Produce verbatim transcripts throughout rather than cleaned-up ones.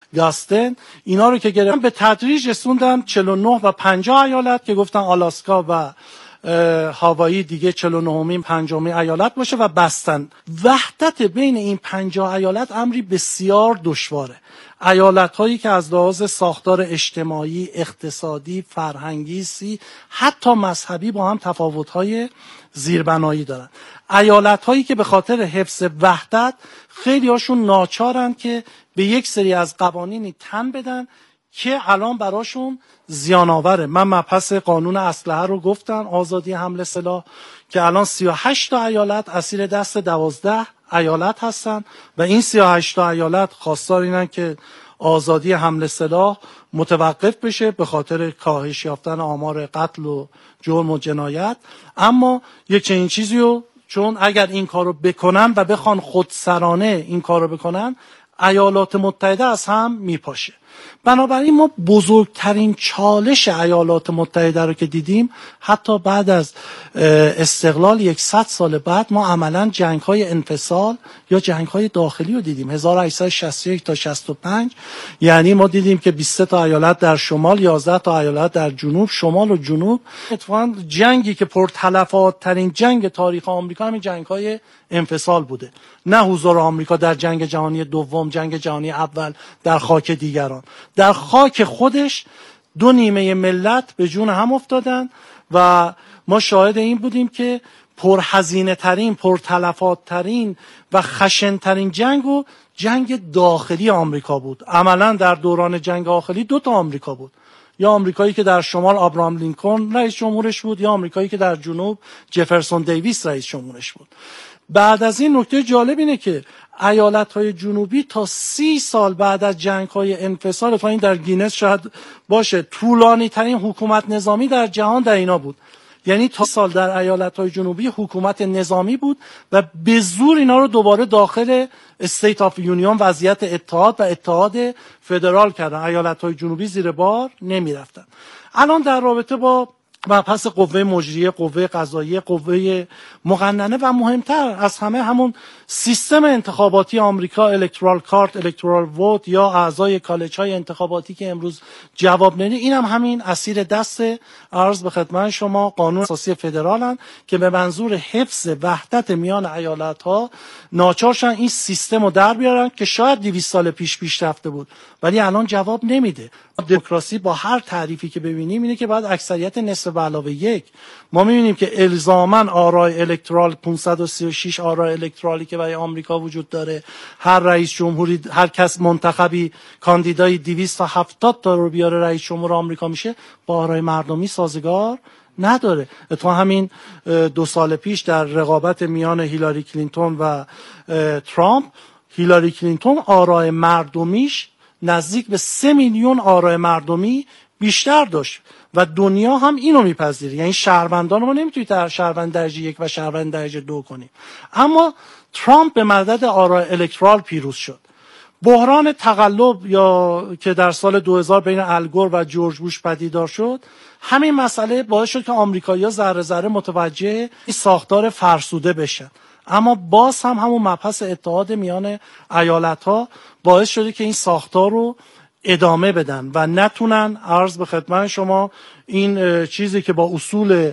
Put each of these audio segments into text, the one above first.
گاستن، اینا رو که گرفتن به تدریج رسوندن چهل و نه و پنجاه ایالت که گفتن آلاسکا و هاوایی دیگه چهل و نهمین پنجمین ایالت باشه و بستن. وحدت بین این پنجاه ایالت امری بسیار دشواره. ایالت هایی که از لحاظ ساختار اجتماعی، اقتصادی، فرهنگی، سی حتی مذهبی با هم تفاوت های زیربنایی دارن. ایالت هایی که به خاطر حفظ وحدت خیلی هاشون ناچارن که به یک سری از قوانینی تن بدن که الان براشون زیان آوره. من مبحث قانون اسلحه رو گفتم، آزادی حمل سلاح، که الان سی و هشت تا ایالت اسیر دست دوازده ایالت هستن و این سی و هشت تا ایالت خواستار اینن که آزادی حمل سلاح متوقف بشه به خاطر کاهش یافتن آمار قتل و جرم و جنایت. اما یک چنین چیزی رو چون اگر این کارو بکنن و بخوان خودسرانه این کارو بکنن، ایالات متحده از هم میپاشه. بنابراین ما بزرگترین چالش ایالات متحده رو که دیدیم، حتی بعد از استقلال صد سال بعد، ما عملاً جنگ‌های انفصال یا جنگ‌های داخلی رو دیدیم. هزار و هشتصد و شصت و یک تا شصت و پنج، یعنی ما دیدیم که بیست و سه تا ایالت در شمال، یازده تا ایالت در جنوب، شمال و جنوب. اتفاقاً جنگی که پرتلفات ترین جنگ تاریخ آمریکا همین جنگ‌های انفصال بوده، نه حضور آمریکا در جنگ جهانی دوم، جنگ جهانی اول در خاک دیگران. در خاک خودش دو نیمه ملت به جون هم افتادن و ما شاهد این بودیم که پرهزینه ترین، پرتلفات ترین و خشن ترین جنگ و جنگ داخلی آمریکا بود. عملا در دوران جنگ داخلی دو تا آمریکا بود، یا آمریکایی که در شمال ابراهام لینکلن رئیس جمهورش بود، یا آمریکایی که در جنوب جفرسون دیویس رئیس جمهورش بود. بعد از این نکته جالب اینه که ایالت‌های جنوبی تا سی سال بعد از جنگ‌های انفصال، تا این در گینس شاید باشه طولانی ترین حکومت نظامی در جهان در اینا بود. یعنی تا سال در ایالت‌های جنوبی حکومت نظامی بود و به زور اینا رو دوباره داخل استیت آف یونیون، وضعیت اتحاد و اتحاد فدرال کردن. ایالت‌های جنوبی زیر بار نمی‌رفتن. الان در رابطه با مبحث قوه مجریه، قوه قضاییه، قوه مقننه و مهمتر از همه همون سیستم انتخاباتی آمریکا، الکترال کارت، الکترال ووت یا اعضای کالج های انتخاباتی که امروز جواب نمیده، این هم همین اسیر دست عرض به خدمت شما قانون اساسی فدرالن که به منظور حفظ وحدت میان ایالت ها ناچارشن این سیستم رو در بیارن که شاید دویست سال پیش پیش رفته بود ولی الان جواب نمیده. دموکراسی با هر تعریفی که ببینیم اینه که بعد اکثریت نصف به علاوه یک. ما میبینیم که الزاماً آرای الکترال پانصد و سی و شش آرای الکترالی که برای آمریکا وجود داره، هر رئیس جمهوری، هر کس منتخبی کاندیدای دویست و هفتاد تا رو بیاره رئیس جمهور آمریکا میشه، با آرای مردمی سازگار نداره. تو همین دو سال پیش در رقابت میان هیلاری کلینتون و ترامپ، هیلاری کلینتون آرای مردمیش نزدیک به سه میلیون آرای مردمی بیشتر داشت و دنیا هم اینو میپذیره. یعنی شهروندان ما نمیتونید در شهروند درجه یک و شهروند درجه دو کنیم. اما ترامپ به مدد آرای الکترال پیروز شد. بحران تقلب یا که در سال دو هزار بین الگور و جورج بوش پدیدار شد، همین مسئله باعث شد که آمریکایی‌ها ذره ذره متوجه این ساختار فرسوده بشن. اما باز هم همون مبحث اتحاد میان ایالت‌ها باعث شده که این ساختار رو ادامه بدن و نتونن عرض به خدمت شما این چیزی که با اصول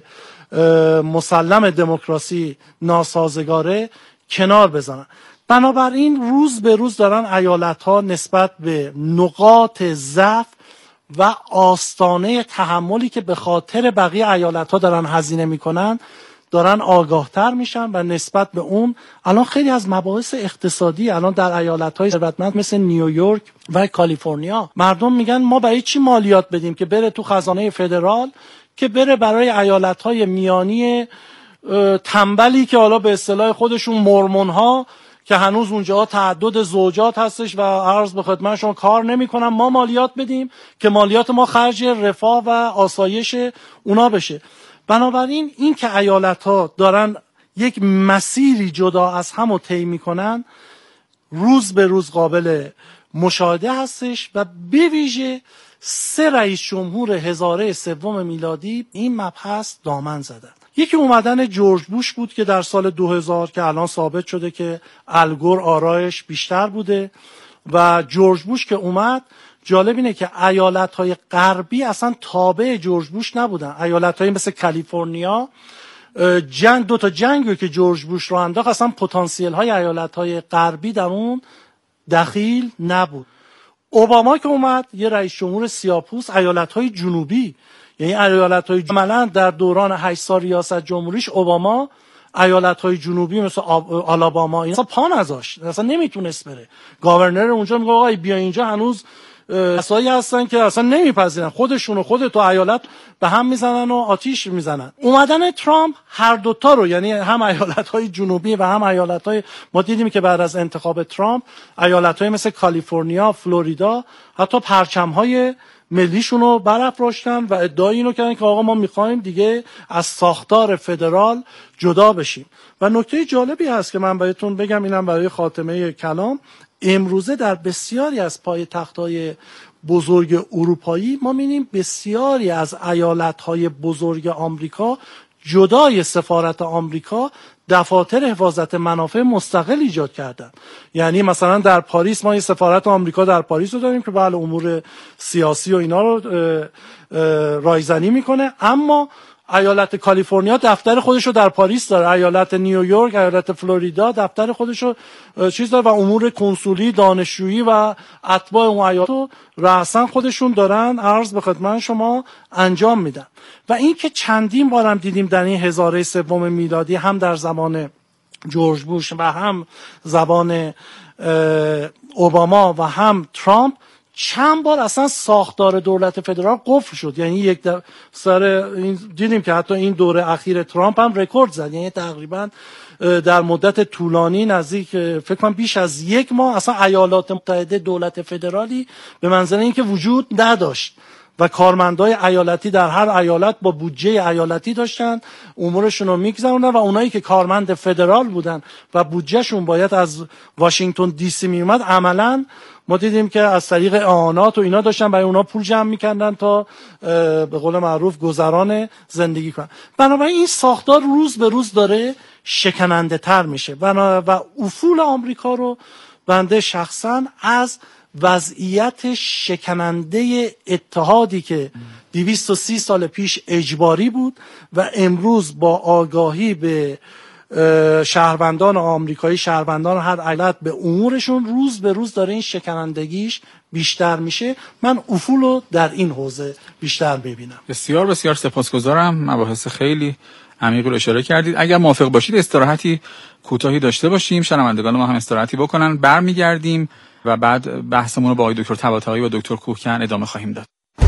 مسلم دموکراسی ناسازگاره کنار بزنن. بنابراین روز به روز دارن ایالت‌ها نسبت به نقاط ضعف و آستانه تحملی که به خاطر بقیه ایالت‌ها دارن هزینه میکنن دارن آگاهتر میشن و نسبت به اون الان خیلی از مباحث اقتصادی الان در ایالت‌های ثروتمند مثل نیویورک و کالیفرنیا مردم میگن ما برای چی مالیات بدیم که بره تو خزانه فدرال، که بره برای ایالت‌های میانی تنبلی که حالا به اصطلاح خودشون مورمون‌ها که هنوز اونجا تعدد زوجات هستش و عرض به خدمت شما کار نمی‌کنن، ما مالیات بدیم که مالیات ما خرج رفاه و آسایش اونا بشه. بنابراین این که ایالت‌ها دارن یک مسیری جدا از هم رو طی می‌کنن روز به روز قابل مشاهده هستش و به ویژه سه رئیس جمهور هزاره سوم میلادی این مبحث دامن زدن. یکی اومدن جورج بوش بود که در سال دو هزار که الان ثابت شده که الگور آرایش بیشتر بوده. و جورج بوش که اومد، جالب اینه که ایالت‌های غربی اصلا تابع جورج بوش نبودن. ایالت‌های مثل کالیفرنیا جنگ دو تا جنگی که جورج بوش رو انداخت اصلا پتانسیل های ایالت‌های غربی در اون دخیل نبود. اوباما که اومد یه رئیس جمهور سیاه‌پوست، ایالت‌های جنوبی، یعنی ایالت‌های عملاً در دوران هشت سال ریاست جمهوریش اوباما ایالت‌های جنوبی مثل آلاباما این اصلا پا نذاشت، اصلا نمیتونست بره. گاورنر اونجا میگه آقا بیا اینجا، هنوز کسایی هستن که اصلا نمیپذیرن، خودشون و خودت و ایالت به هم میزنن و آتیش میزنن. اومدن ترامپ هر دوتا رو، یعنی هم ایالت‌های جنوبی و هم ایالت‌های، ما دیدیم که بعد از انتخاب ترامپ ایالت‌های مثل کالیفرنیا، فلوریدا حتی پرچم‌های ملیشون رو برافراشتن و ادعای اینو کردن که آقا ما میخوایم دیگه از ساختار فدرال جدا بشیم. و نکته جالبی هست که من بهتون بگم، اینم برای خاتمه کلام، امروزه در بسیاری از پایتخت‌های بزرگ اروپایی ما می‌بینیم بسیاری از ایالت‌های بزرگ آمریکا جدای سفارت آمریکا دفاتر حفاظت منافع مستقل ایجاد کردن. یعنی مثلا در پاریس ما یه سفارت آمریکا در پاریس رو داریم که بله امور سیاسی و اینا رو رایزنی میکنه، اما ایالت کالیفرنیا دفتر خودش رو در پاریس داره، ایالت نیویورک، ایالت فلوریدا دفتر خودش رو چیز داره و امور کنسولی، دانشجویی و اتباع اون ایالت رو رأساً خودشون دارن عرض به خدمت شما انجام میدن. و این که چندین بارم دیدیم در این هزاره سوم میلادی، هم در زمان جورج بوش و هم زبان اوباما و هم ترامپ، چند بار اصلا ساختار دولت فدرال قفل شد. یعنی یک سر این دیدیم که حتی این دوره اخیر ترامپ هم رکورد زد، یعنی تقریبا در مدت طولانی نزدیک فکر کنم بیش از یک ماه اصلا ایالات متحده دولت فدرالی به منزله اینکه وجود نداشت و کارمندای ایالتی در هر ایالت با بودجه ایالتی داشتن امورشون رو میگذروندن و اونایی که کارمند فدرال بودن و بودجهشون باید از واشنگتن دی سی می اومد، عملاً ما دیدیم که از طریق اعانات و اینا داشتن برای اونا پول جمع میکردن تا به قول معروف گذران زندگی کنن. بنابراین این ساختار روز به روز داره شکننده تر میشه و افول آمریکا رو بنده شخصا از وضعیت شکننده اتحادی که دویست و سی سال پیش اجباری بود و امروز با آگاهی به شهروندان آمریکایی، شهروندان هر ایالت به امورشون، روز به روز داره این شکنندگیش بیشتر میشه. من افول رو در این حوزه بیشتر ببینم. بسیار بسیار سپاسگزارم، مباحث خیلی عمیق رو اشاره کردید. اگر موافق باشید استراحتی کوتاهی داشته باشیم، شنوندگان ما هم استراحتی بکنن، برمیگردیم و بعد بحثمون رو با آقای دکتر طباطبایی و دکتر کوهکن ادامه خواهیم داد.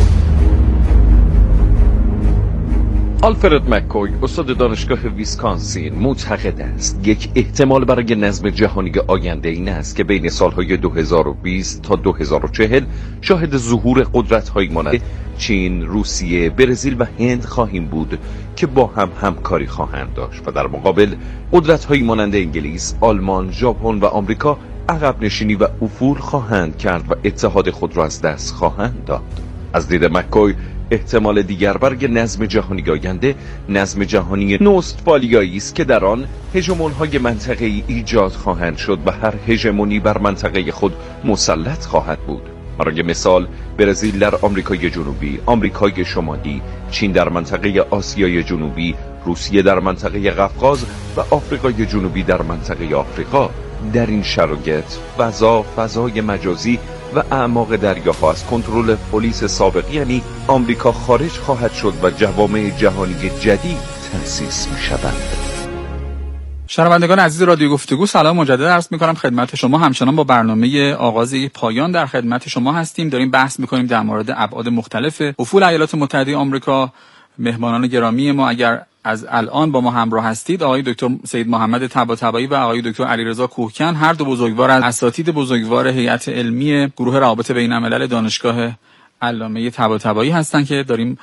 آلفرد مک‌کوی، استاد دانشگاه ویسکانسین، معتقد است یک احتمال برای نظم جهانی آینده این است که بین سالهای دو هزار و بیست تا دو هزار و چهل شاهد ظهور قدرت‌هایی مانند چین، روسیه، برزیل و هند خواهیم بود که با هم همکاری خواهند داشت و در مقابل قدرت‌هایی مانند انگلیس، آلمان، ژاپن و آمریکا عقب نشینی و افول خواهند کرد و اتحاد خود را از دست خواهند داد. از دید مک‌کوی احتمال دیگر برای نظم جهانی آینده نظم جهانی نوستفالیایی است که در آن هژمون‌های منطقه‌ای ایجاد خواهند شد و هر هژمونی بر منطقه خود مسلط خواهد بود. برای مثال برزیل در آمریکای جنوبی، آمریکای شمالی، چین در منطقه آسیای جنوبی، روسیه در منطقه قفقاز و آفریقای جنوبی در منطقه آفریقا. در این شرایط فضا، فضای مجازی و اعماق دریاها از کنترل پلیس سابق یعنی آمریکا خارج خواهد شد و جوامع جهانی جدید تأسیس می‌شوند. شنوندگان عزیز رادیو گفتگو، سلام مجدد عرض می‌کنم خدمت شما. همچنان با برنامه آغاز پایان در خدمت شما هستیم. داریم بحث می‌کنیم در مورد ابعاد مختلف افول ایالات متحده آمریکا. مهمانان گرامی ما اگر از الان با ما همراه هستید، آقای دکتر سید محمد طباطبایی و آقای دکتر علیرضا کوهکن، هر دو بزرگوار از اساتید بزرگوار هیئت علمی گروه روابط بین‌الملل دانشگاه علامه طباطبایی هستند که داریم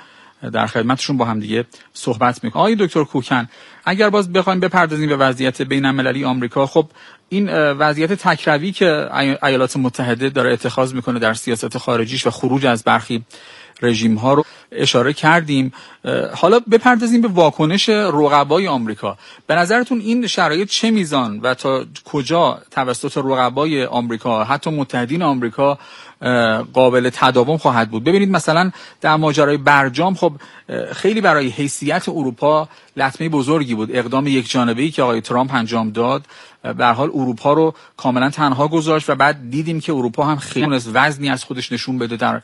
در خدمتشون با هم دیگه صحبت میکنیم. آقای دکتر کوکن، اگر باز بخوایم بپردازیم به وضعیت بین‌المللی آمریکا، خب این وضعیت تکروی که ایالات متحده داره اتخاذ میکنه در سیاست خارجیش و خروج از برخی رژیم ها رو اشاره کردیم. حالا بپردازیم به واکنش رقبای آمریکا. به نظرتون این شرایط چه میزان و تا کجا توسط رقبای آمریکا، حتی متحدین آمریکا، قابل تداوم خواهد بود؟ ببینید مثلا در ماجرای برجام، خب خیلی برای حیثیت اروپا لطمه بزرگی بود اقدام یک جانبه‌ای که آقای ترامپ انجام داد. به هر حال اروپا رو کاملا تنها گذاشت و بعد دیدیم که اروپا هم خیلی از وزنی از خودش نشون بده در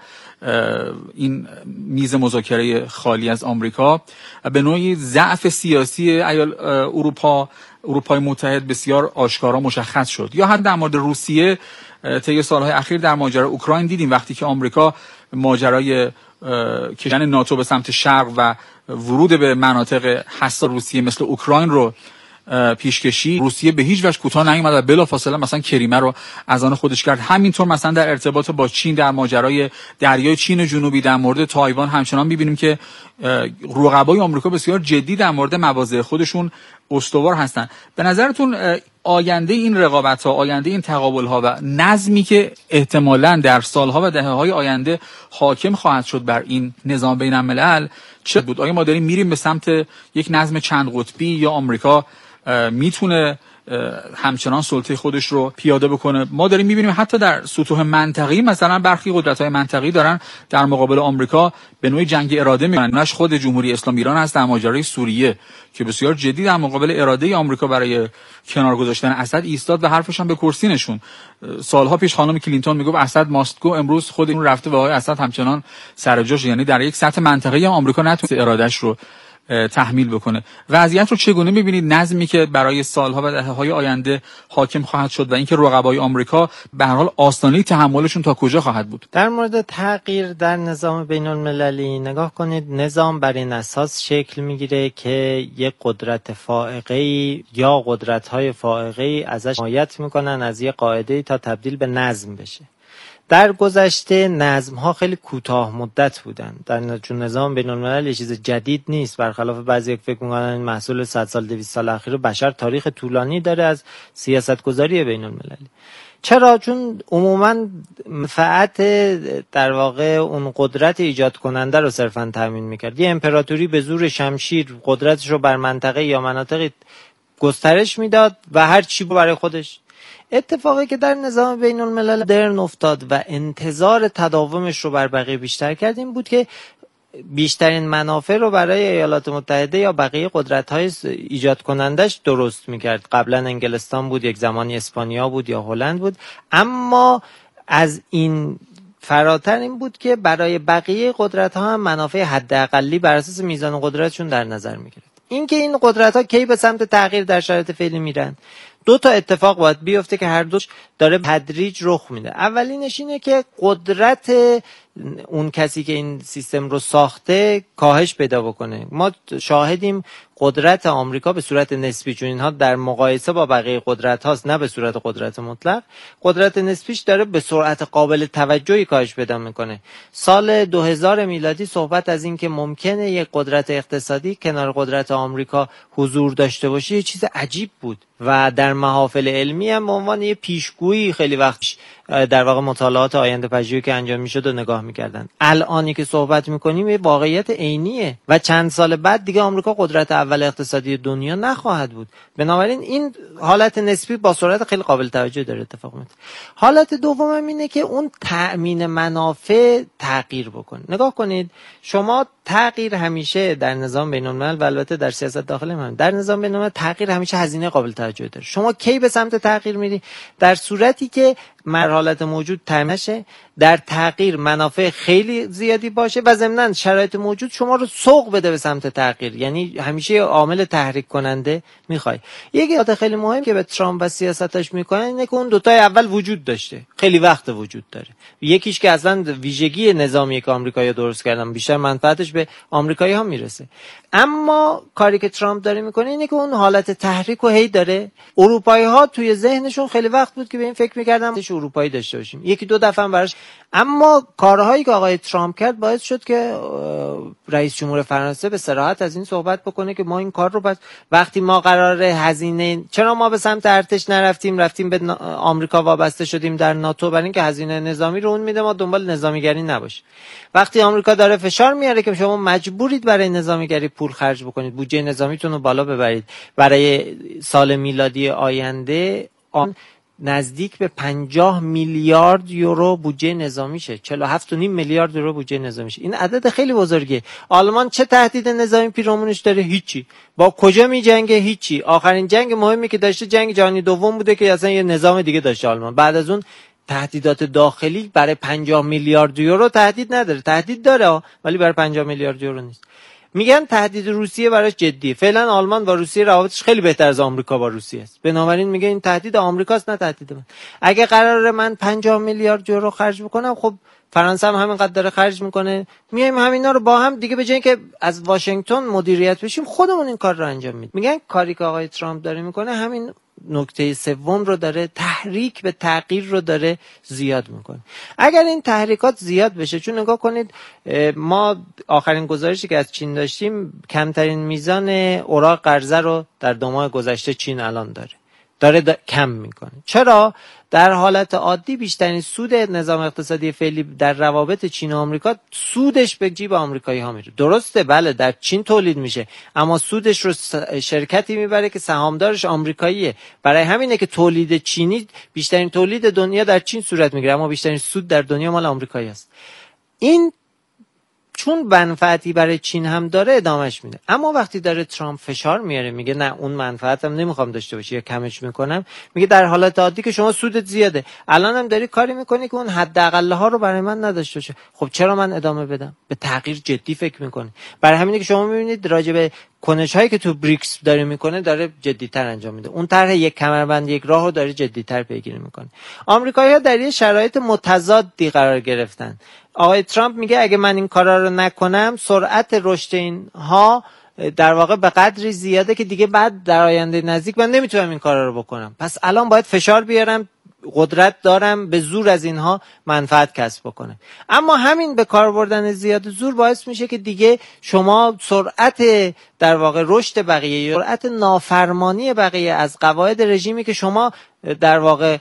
این میز مذاکره خالی از آمریکا. به نوعی ضعف سیاسی ایال اروپا اروپای متحد بسیار آشکارا مشخص شد. یا حتی در مورد روسیه طی سالهای اخیر در ماجرای اوکراین دیدیم وقتی که آمریکا ماجرای کشیدن ناتو به سمت شرق و ورود به مناطق حساس روسیه مثل اوکراین رو پیشکشی، روسیه به هیچ وجه کوتاه نیامد و بلافاصله مثلا کریمه رو از آن خودش کرد. همینطور مثلا در ارتباط با چین در ماجرای دریای چین جنوبی، در مورد تایوان همچنان می‌بینیم که رقبای آمریکا بسیار جدی در مورد مواضع خودشون استوار هستن. به نظرتون آینده این رقابت‌ها، آینده این تقابل‌ها و نظمی که احتمالاً در سال‌ها و دهه‌های آینده حاکم خواهد شد بر این نظام بین‌الملل چه بود؟ آیا ما داریم میریم به سمت یک نظم چند قطبی یا آمریکا میتونه همچنان سلطه خودش رو پیاده بکنه؟ ما داریم میبینیم حتی در سطوح منطقی مثلا برخی قدرت‌های منطقی دارن در مقابل آمریکا به نوعی جنگ اراده میکنن. نش خود جمهوری اسلامی ایران هست در ماجرای سوریه که بسیار جدی در مقابل اراده آمریکا برای کنار گذاشتن اسد ایستاد و حرفش هم به کرسی نشون. سالها پیش خانم کلینتون میگفت اسد ماست گو، امروز خود اون رفته و آقای اسد همچنان سر جاش، یعنی در یک سطح منطقه‌ای هم آمریکا نتونه ارادهش رو تحمیل بکنه. وضعیت رو چگونه می‌بینید؟ نظمی که برای سالها و دهه‌های آینده حاکم خواهد شد و اینکه رقبای آمریکا به هر حال آستانه تحملشون تا کجا خواهد بود؟ در مورد تغییر در نظام بین‌المللی نگاه کنید، نظام بر این اساس شکل میگیره که یک قدرت فائقه‌ای یا قدرت‌های فائقه‌ای ازش حمایت میکنن از یک قاعده‌ای تا تبدیل به نظم بشه. در گذشته نظم‌ها خیلی کوتاه مدت بودن. در چون نظام بین‌الملل یه چیز جدید نیست، برخلاف بعضی که فکر می‌کنن این محصول صد سال دویست سال اخیر بشر تاریخ طولانی داره از سیاست‌گذاری بین‌المللی. چرا؟ چون عموماً منفعت در واقع اون قدرت ایجاد کننده رو صرفاً تامین می‌کرد. یه امپراتوری به زور شمشیر قدرتش رو بر منطقه یا مناطقی گسترش میداد و هر چی برای خودش. اتفاقی که در نظام بین الملل درن افتاد و انتظار تداومش رو بر بقیه بیشتر کرد این بود که بیشترین منافع رو برای ایالات متحده یا بقیه قدرت‌های ایجاد کنندش درست می‌کرد. قبلا انگلستان بود، یک زمانی اسپانیا بود یا هلند بود، اما از این فراتر این بود که برای بقیه قدرت‌ها هم منافع حداقلی بر اساس میزان قدرتشون در نظر می‌گرفت. اینکه این قدرت‌ها کی به سمت تغییر در شرایط فعلی میرن، دو تا اتفاق باید بیفته که هر دوش داره تدریج رخ میده. اولینش اینه که قدرت اون کسی که این سیستم رو ساخته کاهش پیدا بکنه. ما شاهدیم قدرت آمریکا به صورت نسبی، چون اینها در مقایسه با بقیه قدرت هاست نه به صورت قدرت مطلق، قدرت نسبیش داره به سرعت قابل توجهی کاهش پیدا میکنه. سال دو هزار میلادی صحبت از این که ممکنه یک قدرت اقتصادی کنار قدرت آمریکا حضور داشته باشه یه چیز عجیب بود و در محافل علمی هم به عنوان یه پیشگویی خیلی وقت در واقع مطالعات آینده پژوهی که انجام میشد و نگاه میکردن. الانی که صحبت میکنیم یه واقعیت عینیه و چند سال بعد دیگه آمریکا قدرت اول اقتصادی دنیا نخواهد بود. بنابراین این حالت نسبی با سرعت خیلی قابل توجه داره اتفاق میفته. حالت دوم اینه که اون تأمین منافع تغییر بکنه. نگاه کنید، شما تغییر همیشه در نظام بین‌الملل و البته در سیاست داخلی هم در نظام بین‌الملل تغییر همیشه هزینه قابل توجه داره. شما کی به سمت تغییر میری؟ در صورتی که مرحلات موجود تامین شه، در تغییر منافع خیلی زیادی باشه و ضمناً شرایط موجود شما رو سوق بده به سمت تغییر، یعنی همیشه عامل تحریک کننده میخوای. یک نکته خیلی مهم که به ترامپ و سیاستش میکنن اینه که اون دوتای اول وجود داشته، خیلی وقت وجود داره. یکیش که اصلا ویژگی نظامی که آمریکایی‌ها درست کردن، بیشتر منفعتش به آمریکایی‌ها میرسه. اما کاری که ترامپ داره میکنه اینه که اون حالت تحریک رو هی داره. اروپایی‌ها توی ذهنشون خیلی وقت بود که به این فکر میکردن اروپایی داشته باشیم. یکی دو دفعه هم براش اما کارهایی که آقای ترامپ کرد باعث شد که رئیس جمهور فرانسه به صراحت از این صحبت بکنه که ما این کار رو بس وقتی ما قرار هزینه، چرا ما به سمت ارتش نرفتیم، رفتیم به آمریکا وابسته شدیم در ناتو، برای اینکه هزینه نظامی رو اون میده، ما دنبال نظامیگری نباشه. وقتی آمریکا داره فشار میاره که شما مجبورید برای نظامیگری پول خرج بکنید، بودجه نظامیتون رو بالا ببرید، برای سال میلادی آینده آن نزدیک به پنجاه میلیارد یورو بودجه نظامیشه، چهل و هفت و نیم میلیارد یورو بودجه نظامیشه. این عدد خیلی بزرگه. آلمان چه تهدید نظامی پیرامونش داره؟ هیچی. با کجا میجنگه؟ هیچی. آخرین جنگ مهمی که داشته جنگ جهانی دوم بوده که اصلا یه نظام دیگه داشته آلمان. بعد از اون تهدیدات داخلی برای پنجاه میلیارد یورو تهدید نداره. تهدید داره ولی برای پنجاه میلیارد یورو نیست. میگن تهدید روسیه براش جدیه. فعلا آلمان با روسیه روابطش خیلی بهتر از آمریکا با روسیه است. بنابراین میگه این تهدید آمریکاست نه تهدید من. اگه قراره من پنجاه میلیارد یورو خرج بکنم، خب فرانسه هم همینقدر داره خرج میکنه، میایم همینا رو با هم دیگه به جای اینکه از واشنگتن مدیریت بشیم خودمون این کار رو انجام میدیم. میگن کاری که آقای ترامپ داره میکنه همین نکته سوم رو داره، تحریک به تغییر رو داره زیاد میکنه. اگر این تحریکات زیاد بشه، چون نگاه کنید ما آخرین گزارشی که از چین داشتیم کمترین میزان اوراق قرضه رو در دو ماه گذشته چین الان داره داره دا کم میکنه. چرا؟ در حالت عادی بیشترین سود نظام اقتصادی فعلی در روابط چین و آمریکا سودش به جیب آمریکایی ها میره. درسته بله در چین تولید میشه، اما سودش رو شرکتی میبره که سهامدارش آمریکاییه. برای همینه که تولید چینی بیشترین تولید دنیا در چین صورت میگیره، اما بیشترین سود در دنیا مال آمریکایی است. این چون منفعتی برای چین هم داره ادامش میده. اما وقتی داره ترامپ فشار میاره میگه نه اون منفعتم نمیخوام داشته باشی یا کمش میکنم، میگه در حالت عادی که شما سودت زیاده، الان هم داری کاری میکنی که اون حداقل ها رو برای من نداشته باشه، خب چرا من ادامه بدم؟ به تغییر جدی فکر میکنه. برای همینه که شما میبینید راجع به کنش هایی که تو بریکس داره میکنه داره جدی‌تر انجام میده. اون طرح یک کمربند یک راهو داره جدی‌تر پیگیری میکنه. آمریکایی‌ها در یه شرایط متضادی قرار گرفتن. آقای ترامپ میگه اگه من این کارا رو نکنم سرعت رشد اینها در واقع به قدری زیاده که دیگه بعد در آینده نزدیک من نمیتونم این کارا رو بکنم. پس الان باید فشار بیارم، قدرت دارم به زور از اینها منفعت کسب بکنه. اما همین به کار بردن زیاد زور باعث میشه که دیگه شما سرعت در واقع رشد بقیه، سرعت نافرمانی بقیه از قواعد رژیمی که شما در واقع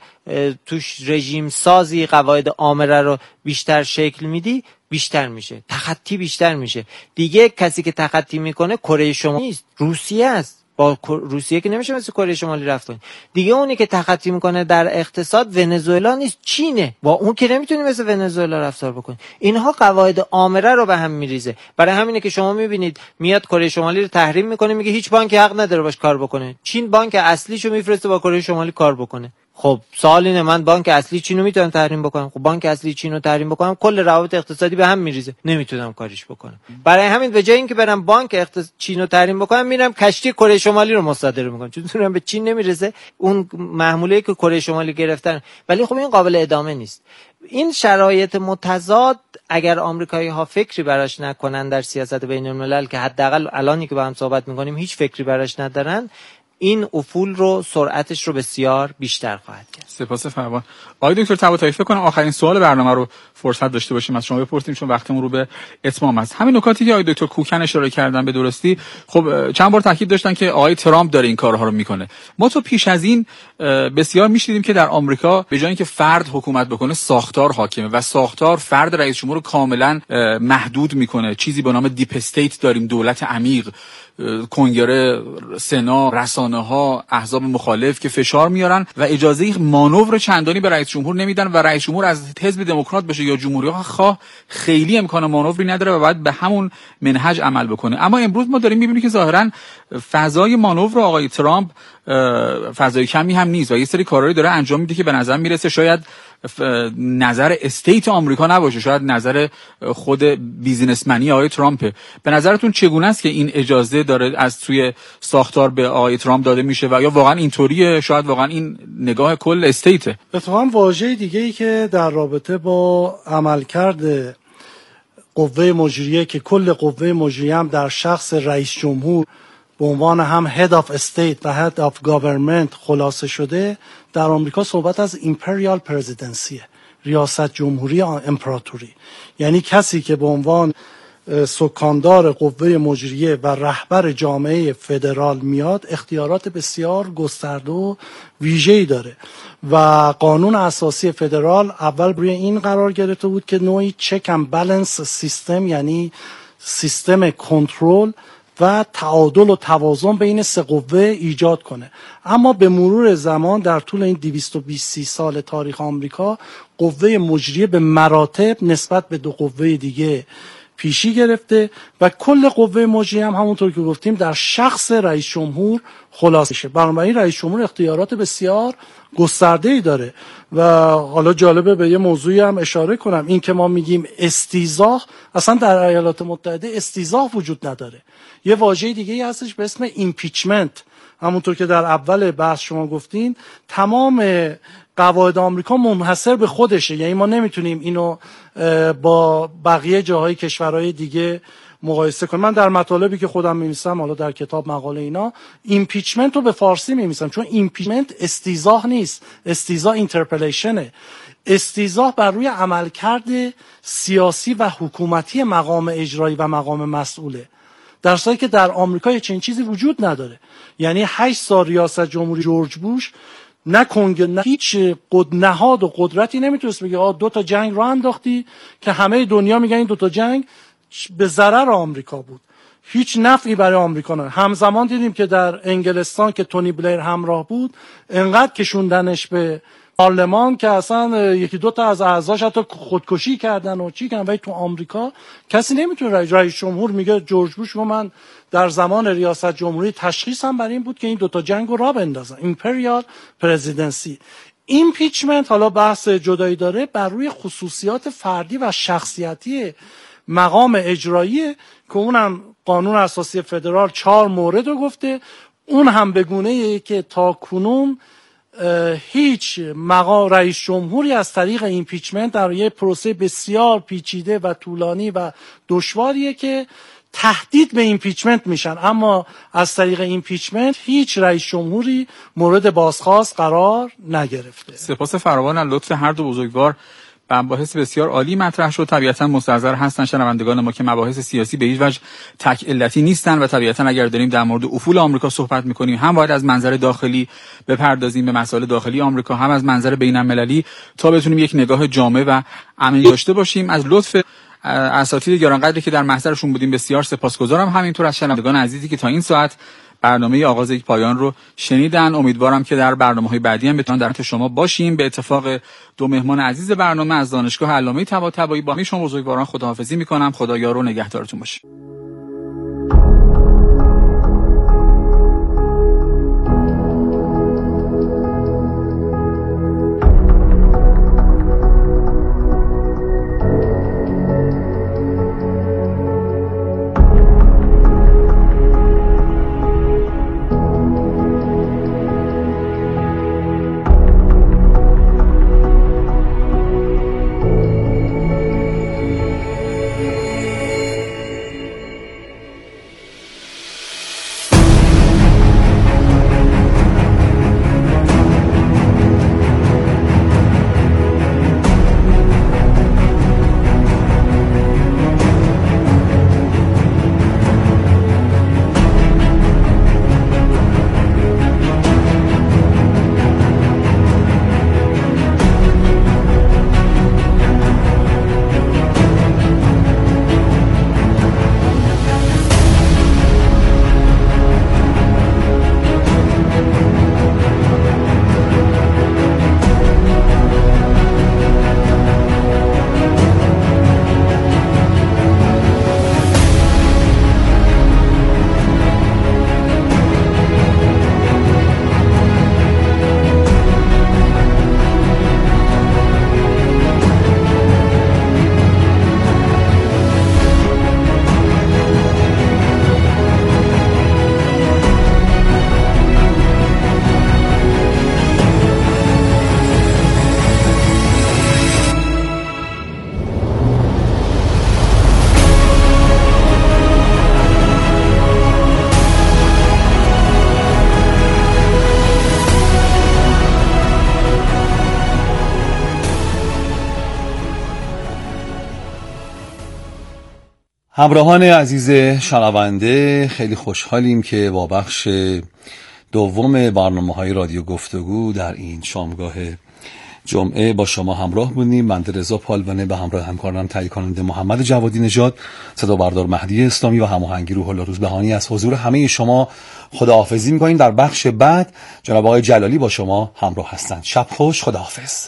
توش رژیم سازی قواعد آمره رو بیشتر شکل میدی بیشتر میشه، تخطی بیشتر میشه. دیگه کسی که تخطی میکنه کره شمالی نیست، روسیه است. با روسیه که نمیشه مثل کره شمالی رفت کنی. دیگه اونی که تخطی میکنه در اقتصاد ونزوئلا نیست، چینه. با اون که نمیتونی مثل ونزوئلا رفتار بکنی. اینها قواعد آمره رو به هم میریزه. برای همینه که شما میبینید میاد کره شمالی رو تحریم میکنه، میگه هیچ بانکی حق نداره باش کار بکنه. چین بانک اصلیشو میفرسته با کره شمالی کار بکنه. خب سوال اینه من بانک اصلی چین رو میتونم تحریم بکنم؟ خب بانک اصلی چین رو تحریم بکنم کل روابط اقتصادی به هم میریزه، نمیتونم کاریش بکنم. برای همین به جای اینکه برم بانک اقتصاد چین رو تحریم بکنم میرم کشتی کره شمالی رو مصادره میکنم، چون میرم به چین نمیرسه اون محموله که کره شمالی گرفتن. ولی خب این قابل ادامه نیست. این شرایط متضاد اگر آمریکایی ها فکری براش نکنن در سیاست بین الملل، که حداقل الانی که با هم صحبت میکنیم هیچ فکری براش ندارن، این افول رو سرعتش رو بسیار بیشتر خواهد کرد. سپاس فراوان. آقای دکتر طباطبایی فکر کنم آخرین سوال برنامه رو فرصت داشته باشیم از شما بپرسیم چون وقتمون رو به اتمام است. همین نکاتی که آقای دکتر کوکن اشاره کردن به درستی، خب چند بار تاکید داشتن که آقای ترامپ داره این کارها رو میکنه. ما تو پیش از این بسیار میشنیدیم که در آمریکا به جای اینکه فرد حکومت بکنه ساختار حاکمه و ساختار فرد رئیس جمهور رو کاملا محدود میکنه. چیزی به نام دیپ استیت داریم، دولت عمیق، کنگره، سنا، رسانه‌ها، احزاب مخالف که فشار میارن و اجازه مانور چندانی به رئیس جمهور نمیدن و رئیس جمهور از حزب دموکرات بشه یا جمهوری‌خواه خواه خیلی امکان مانوری نداره و باید به همون منهج عمل بکنه. اما امروز ما داریم میبینیم که ظاهرا فضای مانور آقای ترامپ فضای کمی هم نیست و یه سری کارهایی داره انجام میده که به نظر میرسه شاید نظر استیت آمریکا نباشه، شاید نظر خود بیزینسمنی آقای ترامپه. به نظرتون چگونه است که این اجازه داره از توی ساختار به آقای ترامپ داده میشه و یا واقعا اینطوریه؟ شاید واقعا این نگاه کل استیته. اتفاقا واژه دیگه ای که در رابطه با عملکرد قوه مجریه که کل قوه مجریه هم در شخص رئیس جمهور به عنوان هم head of state و head of government خلاصه شده، در آمریکا صحبت از imperial presidency ریاست جمهوری امپراتوری، یعنی کسی که به عنوان سکاندار قوه مجریه و رهبر جامعه فدرال میاد اختیارات بسیار گسترده و ویژه‌ای داره و قانون اساسی فدرال اول روی این قرار گرفته بود که نوعی چک اند بالانس سیستم، یعنی سیستم کنترل و تعادل و توازن بین سه قوه ایجاد کنه. اما به مرور زمان در طول این دویست و بیست سال تاریخ آمریکا قوه مجریه به مراتب نسبت به دو قوه دیگه پیشی گرفته و کل قوه مجریه هم همونطور که گفتیم در شخص رئیس جمهور خلاصه میشه. بنابراین رئیس جمهور اختیارات بسیار گسترده‌ای داره و حالا جالبه به یه موضوعی هم اشاره کنم، این که ما میگیم استیضاح، اصلا در ایالات متحده استیضاح وجود نداره. یه واژه دیگه هستش به اسم ایمپیچمنت. همونطور که در اول بحث شما گفتین تمام قواعد آمریکا منحصر به خودشه، یعنی ما نمیتونیم اینو با بقیه جاهای کشورهای دیگه مقایسه کنیم. من در مطالبی که خودم می‌نویسم، حالا در کتاب مقاله اینا، ایمپیچمنت رو به فارسی می‌نویسم چون ایمپیچمنت استیضاح نیست، استیضاح اینترپلیشنه. استیضاح بر روی عملکرد سیاسی و حکومتی مقام اجرایی و مقام مسئوله، در صورتی که در آمریکا یه چنین چیزی وجود نداره. یعنی هشت سال ریاست جمهوری جورج بوش نه کنگ نه هیچ قد نهاد و قدرتی نمیتونست بگه آ دو تا جنگ رو انداختی که همه دنیا میگن این دو تا جنگ به ضرر آمریکا بود، هیچ نفعی برای آمریکا نه. همزمان دیدیم که در انگلستان که تونی بلیر همراه بود انقدر کشوندنش به پارلمان که اصلا یکی دو تا از اعضاش حتی خودکشی کردن و چی کردن. ولی تو آمریکا کسی نمیتونه، رئیس جمهور میگه جورج بوش و من در زمان ریاست جمهوری تشخیصم بر این بود که این دوتا جنگ رو راه بندازن، ایمپریال پرزیدنسی. ایمپیچمنت حالا بحث جدایی داره، بر روی خصوصیات فردی و شخصیتی مقام اجرایی که اونم قانون اساسی فدرال چهار مورد رو گفته، اون هم به گونه‌ای که تا کنون هیچ مقام رئیس جمهوری از طریق ایمپیچمنت در یک پروسه بسیار پیچیده و طولانی و دشواریه که تهدید به ایمپیچمنت میشن، اما از طریق ایمپیچمنت هیچ رئیس جمهوری مورد بازخواست قرار نگرفته. سپاس فراوان از لطف هر دو بزرگوار. مباحث بسیار عالی مطرح شد. طبیعتا مستحضر هستن شنوندگان ما که مباحث سیاسی به هیچ وجه تک علتی نیستن و طبیعتا اگر داریم در مورد افول آمریکا صحبت میکنیم هم باید از منظر داخلی بپردازیم به مسائل داخلی آمریکا، هم از منظر بین‌المللی تا بتونیم یک نگاه جامع و عمیق داشته باشیم. از لطف اساتید گرانقدری که در محضرشون بودیم بسیار سپاسگزارم. همینطور از شنوندگان عزیزی که تا این ساعت برنامه آغاز یک پایان رو شنیدن. امیدوارم که در برنامه‌های بعدی هم بتونن در خدمت شما باشیم. به اتفاق دو مهمان عزیز برنامه از دانشگاه علامه طباطبایی با شما بزرگواران خداحافظی می‌کنم. خدا یار و نگهدارتون باشه. همراهان عزیز شنونده، خیلی خوشحالیم که با بخش دوم برنامه‌های رادیو گفتگو در این شامگاه جمعه با شما همراه بودیم. بنده رضا پالوانه به همراه همکارانم تهیه کننده محمد جوادی نژاد، صدا بردار مهدی اسلامی و هماهنگی روح الله روزبهانی از حضور همه شما خداحافظی می‌کنیم. در بخش بعد جناب آقای جلالی با شما همراه هستند. شب خوش، خداحافظ.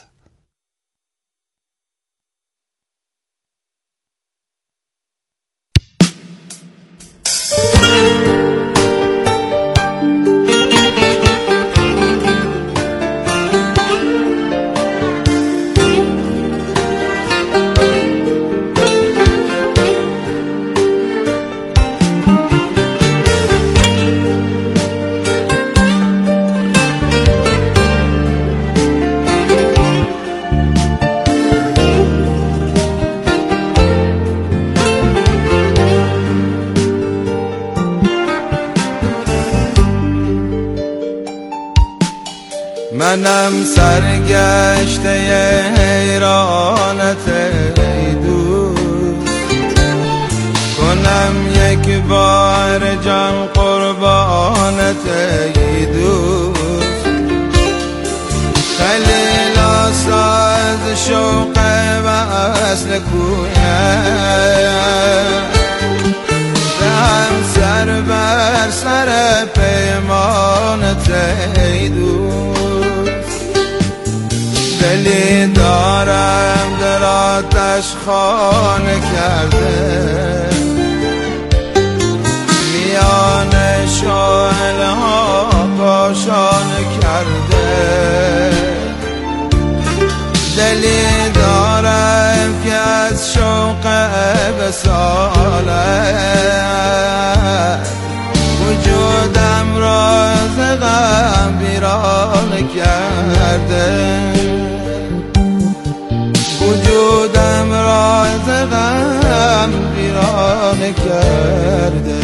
منم سرگشته حیرانت ای دوست، کنم یک بار جان قربانت ای دوست. خیلی لاساز شوق و اصل کویم، دهم سر بر سر پیمانت ای دوست. دلی دارم در آتش خانه کرده، میان شعله ها کاشانه کرده. دلی دارم که از شوق وصالت وجودم را ز غم ویرانه کرده، وجودم را ز غم ویرانه کرده.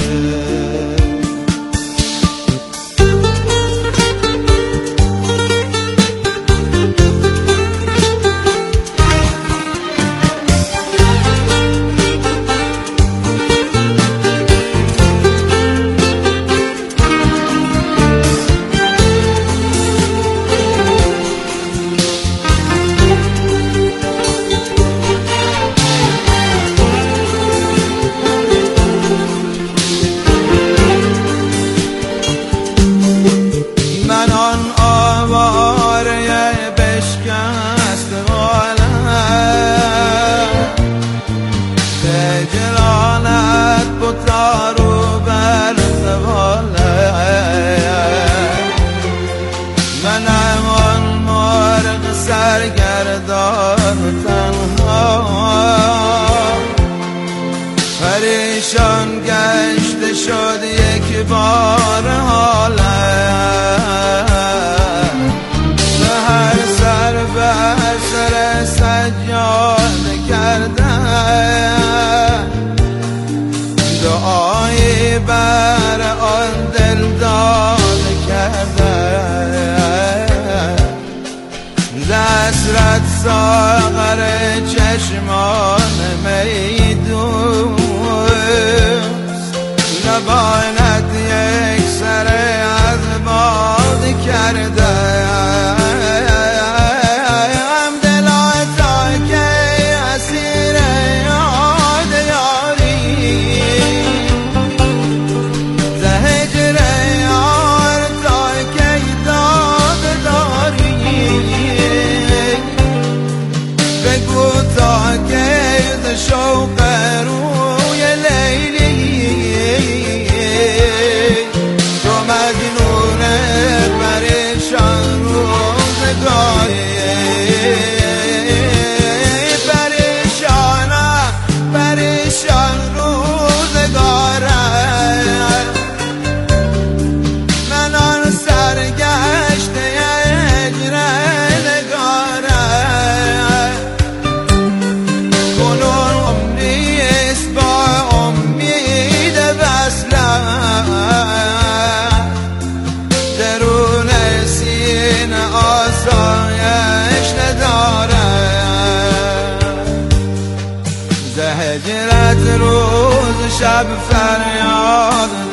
پریشان گشته شد یک بار حالم، به هر سر بر سر سجاده کردم، دعایی بر آن دل داده کردم. حسرت ساغر چشمان میدوست، نباید یک سر از باد کرده. دلا تا که اسیر یاد یاری، زهجر یار تا که داد داری. بگو تا که شوق روی لیلی، تو مجنون پریشان لب فریاد